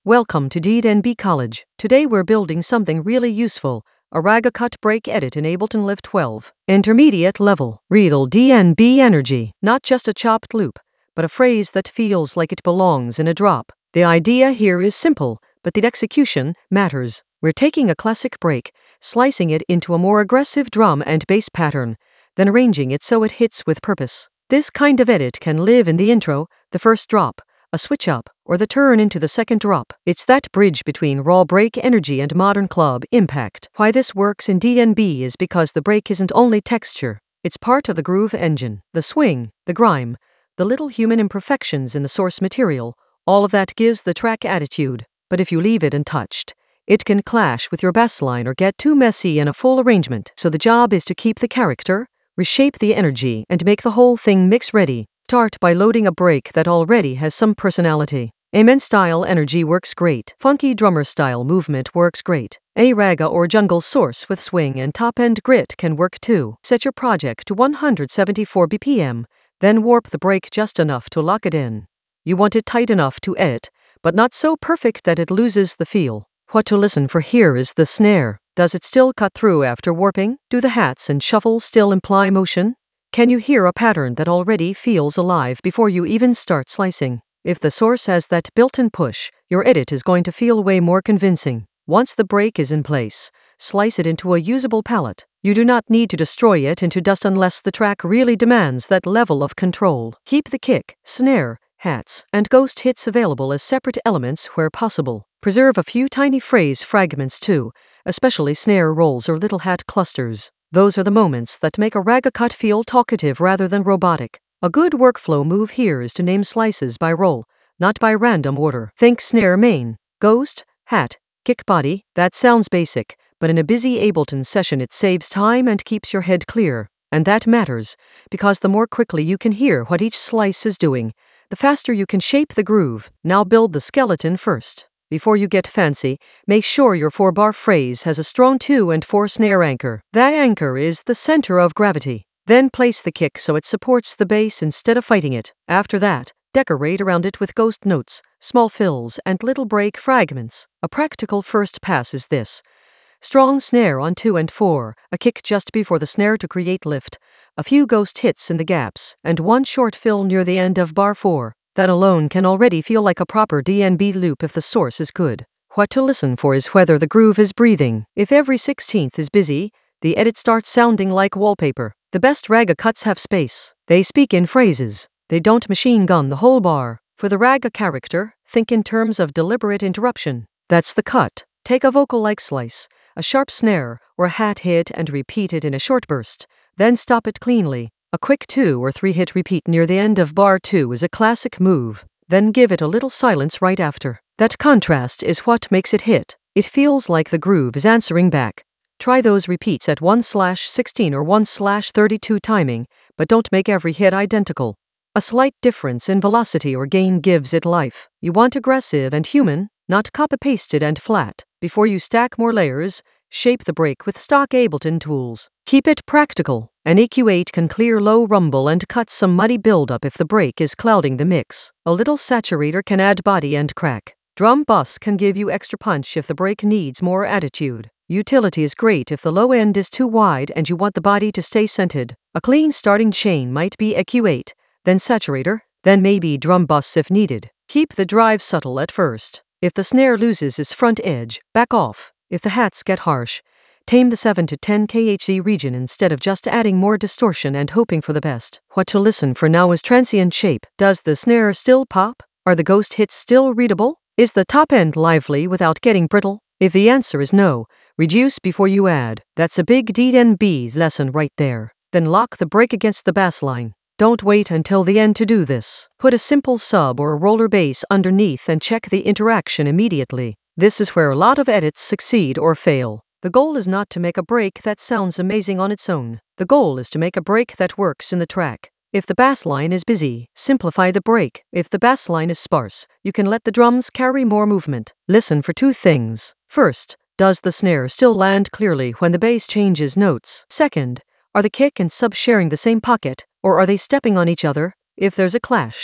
Welcome to D&B College. Today we're building something really useful, a Raga cut break edit in Ableton Live 12. Intermediate level, real D&B energy, not just a chopped loop, but a phrase that feels like it belongs in a drop. The idea here is simple, but the execution matters. We're taking a classic break, slicing it into a more aggressive drum and bass pattern, then arranging it so it hits with purpose. This kind of edit can live in the intro, the first drop, a switch up, or the turn into the second drop. It's that bridge between raw break energy and modern club impact. Why this works in D&B is because the break isn't only texture, it's part of the groove engine. The swing, the grime, the little human imperfections in the source material, all of that gives the track attitude. But if you leave it untouched, it can clash with your bassline or get too messy in a full arrangement. So the job is to keep the character, reshape the energy, and make the whole thing mix ready. Start by loading a break that already has some personality. Amen style energy works great. Funky drummer style movement works great. A raga or jungle source with swing and top-end grit can work too. Set your project to 174 BPM, then warp the break just enough to lock it in. You want it tight enough to edit, but not so perfect that it loses the feel. What to listen for here is the snare. Does it still cut through after warping? Do the hats and shuffles still imply motion? Can you hear a pattern that already feels alive before you even start slicing? If the source has that built-in push, your edit is going to feel way more convincing. Once the break is in place, slice it into a usable palette. You do not need to destroy it into dust unless the track really demands that level of control. Keep the kick, snare, hats, and ghost hits available as separate elements where possible. Preserve a few tiny phrase fragments too, especially snare rolls or little hat clusters. Those are the moments that make a raga cut feel talkative rather than robotic. A good workflow move here is to name slices by roll, not by random order. Think snare main, ghost, hat, kick body. That sounds basic, but in a busy Ableton session it saves time and keeps your head clear. And that matters, because the more quickly you can hear what each slice is doing, the faster you can shape the groove. Now build the skeleton first. Before you get fancy, make sure your 4-bar phrase has a strong 2 and 4 snare anchor. That anchor is the center of gravity. Then place the kick so it supports the bass instead of fighting it. After that, decorate around it with ghost notes, small fills, and little break fragments. A practical first pass is this. Strong snare on 2 and 4, a kick just before the snare to create lift, a few ghost hits in the gaps, and one short fill near the end of bar 4. That alone can already feel like a proper D&B loop if the source is good. What to listen for is whether the groove is breathing. If every 16th is busy, the edit starts sounding like wallpaper. The best raga cuts have space. They speak in phrases. They don't machine gun the whole bar. For the raga character, think in terms of deliberate interruption. That's the cut. Take a vocal-like slice, a sharp snare, or a hat hit and repeat it in a short burst. Then stop it cleanly. A quick 2 or 3 hit repeat near the end of bar 2 is a classic move. Then give it a little silence right after. That contrast is what makes it hit. It feels like the groove is answering back. Try those repeats at 1/16 or 1/32 timing, but don't make every hit identical. A slight difference in velocity or gain gives it life. You want aggressive and human, not copy-pasted and flat. Before you stack more layers, shape the break with stock Ableton tools. Keep it practical. An EQ8 can clear low rumble and cut some muddy buildup if the break is clouding the mix. A little saturator can add body and crack. Drum bus can give you extra punch if the break needs more attitude. Utility is great if the low end is too wide and you want the body to stay centered. A clean starting chain might be EQ8, then saturator, then maybe drum bus if needed. Keep the drive subtle at first. If the snare loses its front edge, back off. If the hats get harsh, tame the 7 to 10 kHz region instead of just adding more distortion and hoping for the best. What to listen for now is transient shape. Does the snare still pop? Are the ghost hits still readable? Is the top end lively without getting brittle? If the answer is no, reduce before you add. That's a big D&B lesson right there. Then lock the break against the bass line. Don't wait until the end to do this. Put a simple sub or a roller bass underneath and check the interaction immediately. This is where a lot of edits succeed or fail. The goal is not to make a break that sounds amazing on its own. The goal is to make a break that works in the track. If the bass line is busy, simplify the break. If the bass line is sparse, you can let the drums carry more movement. Listen for 2 things. First, does the snare still land clearly when the bass changes notes? Second, are the kick and sub sharing the same pocket, or are they stepping on each other? If there's a clash,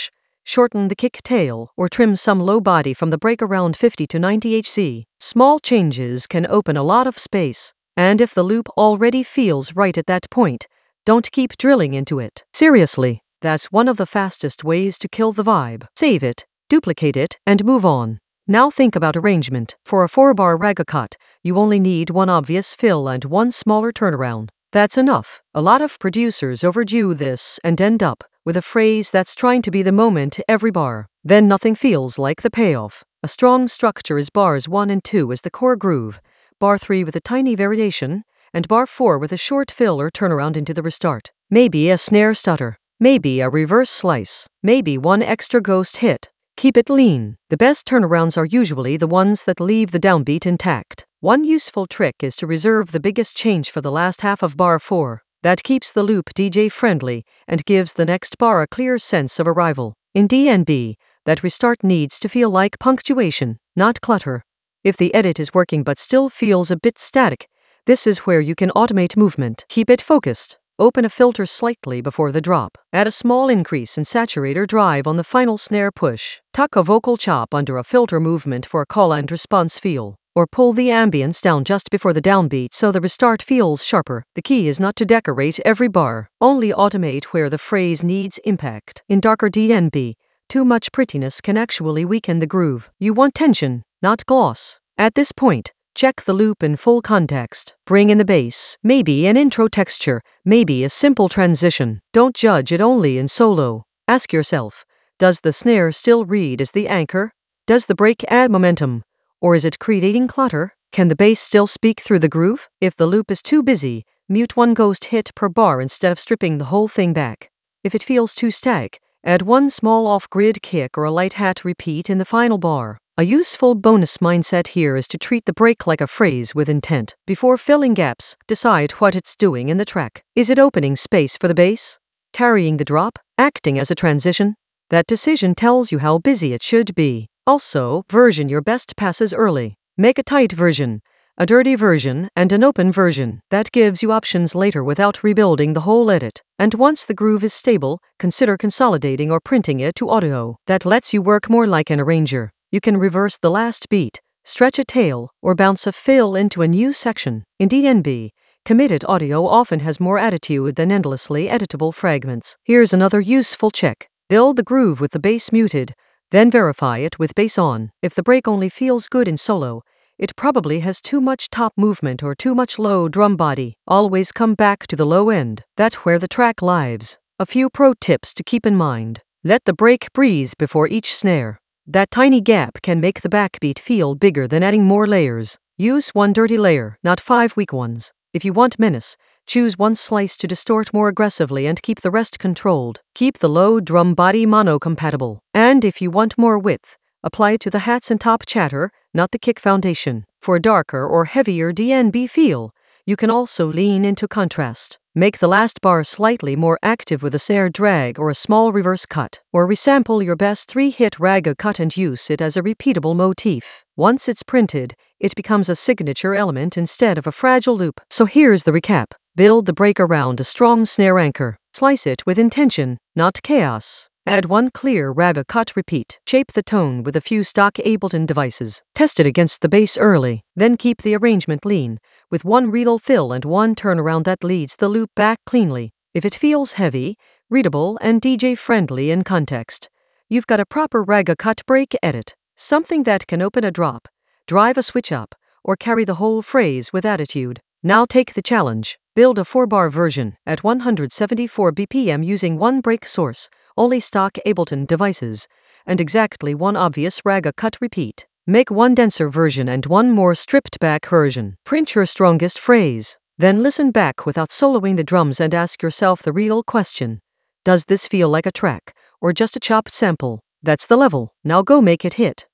shorten the kick tail, or trim some low body from the break around 50 to 90 Hz. Small changes can open a lot of space, and if the loop already feels right at that point, don't keep drilling into it. Seriously, that's one of the fastest ways to kill the vibe. Save it, duplicate it, and move on. Now think about arrangement. For a 4-bar raga cut, you only need one obvious fill and one smaller turnaround. That's enough. A lot of producers overdo this and end up with a phrase that's trying to be the moment every bar. Then nothing feels like the payoff. A strong structure is bars 1 and 2 as the core groove, bar 3 with a tiny variation, and bar 4 with a short fill or turnaround into the restart. Maybe a snare stutter, maybe a reverse slice, maybe one extra ghost hit. Keep it lean. The best turnarounds are usually the ones that leave the downbeat intact. One useful trick is to reserve the biggest change for the last half of bar 4. That keeps the loop DJ friendly and gives the next bar a clear sense of arrival. In DnB, that restart needs to feel like punctuation, not clutter. If the edit is working but still feels a bit static, this is where you can automate movement. Keep it focused. Open a filter slightly before the drop. Add a small increase in saturator drive on the final snare push. Tuck a vocal chop under a filter movement for a call and response feel. Or pull the ambience down just before the downbeat so the restart feels sharper. The key is not to decorate every bar, only automate where the phrase needs impact. In darker DnB, too much prettiness can actually weaken the groove. You want tension, not gloss. At this point, check the loop in full context. Bring in the bass, maybe an intro texture, maybe a simple transition. Don't judge it only in solo. Ask yourself, does the snare still read as the anchor? Does the break add momentum? Or is it creating clutter? Can the bass still speak through the groove? If the loop is too busy, mute one ghost hit per bar instead of stripping the whole thing back. If it feels too static, add one small off-grid kick or a light hat repeat in the final bar. A useful bonus mindset here is to treat the break like a phrase with intent. Before filling gaps, decide what it's doing in the track. Is it opening space for the bass? Carrying the drop? Acting as a transition? That decision tells you how busy it should be. Also, version your best passes early. Make a tight version, a dirty version, and an open version. That gives you options later without rebuilding the whole edit. And once the groove is stable, consider consolidating or printing it to audio. That lets you work more like an arranger. You can reverse the last beat, stretch a tail, or bounce a fill into a new section. In DnB, committed audio often has more attitude than endlessly editable fragments. Here's another useful check. Build the groove with the bass muted, then verify it with bass on. If the break only feels good in solo, it probably has too much top movement or too much low drum body. Always come back to the low end. That's where the track lives. A few pro tips to keep in mind. Let the break breathe before each snare. That tiny gap can make the backbeat feel bigger than adding more layers. Use one dirty layer, not 5 weak ones. If you want menace, choose one slice to distort more aggressively and keep the rest controlled. Keep the low drum body mono-compatible. And if you want more width, apply it to the hats and top chatter, not the kick foundation. For a darker or heavier DnB feel, you can also lean into contrast. Make the last bar slightly more active with a snare drag or a small reverse cut, or resample your best 3-hit raga cut and use it as a repeatable motif. Once it's printed, it becomes a signature element instead of a fragile loop. So here's the recap. Build the break around a strong snare anchor. Slice it with intention, not chaos. Add one clear raga cut repeat. Shape the tone with a few stock Ableton devices. Test it against the bass early. Then keep the arrangement lean, with one real fill and one turnaround that leads the loop back cleanly. If it feels heavy, readable, and DJ-friendly in context, you've got a proper raga cut break edit. Something that can open a drop, drive a switch up, or carry the whole phrase with attitude. Now take the challenge. Build a 4-bar version at 174 BPM using one break source, only stock Ableton devices, and exactly one obvious raga cut repeat. Make one denser version and one more stripped back version. Print your strongest phrase. Then listen back without soloing the drums and ask yourself the real question. Does this feel like a track, or just a chopped sample? That's the level. Now go make it hit.